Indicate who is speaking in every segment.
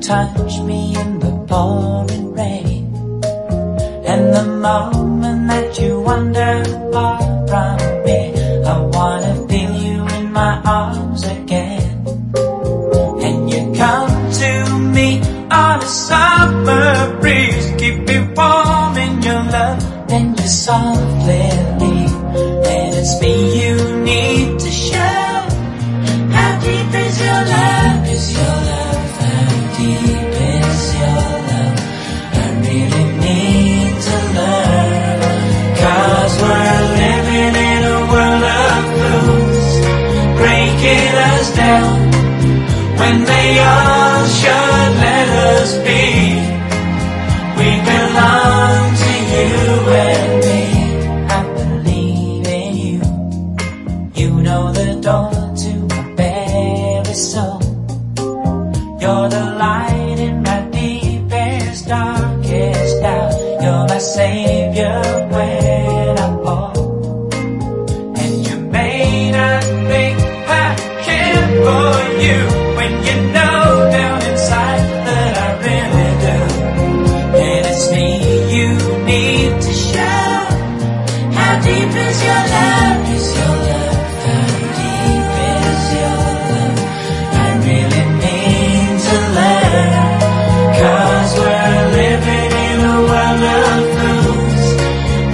Speaker 1: touch me in the pouring rain, and the moment that you wander far from me, I wanna feel you in my arms again. And you come to me on a summer breeze, keep me warm in your love, then you softly leave. And it's me you need to show. How deep is your love? Is your love? How deep is your love? I really need to learn, 'cause we're living in a world of fools, breaking us down when they all should let us be. We belong to you and me. I believe in you. You know the door to my very soul. You're the light in my deepest, darkest doubt. You're my savior when I fall. And you may not think I care for you, when you know down inside that I really do. And it's me you need to show. How deep is your love? Is your love? How deep is your love? I really need to learn, 'cause we're living in a world of fools,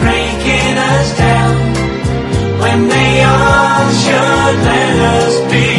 Speaker 1: breaking us down when they all should let us be.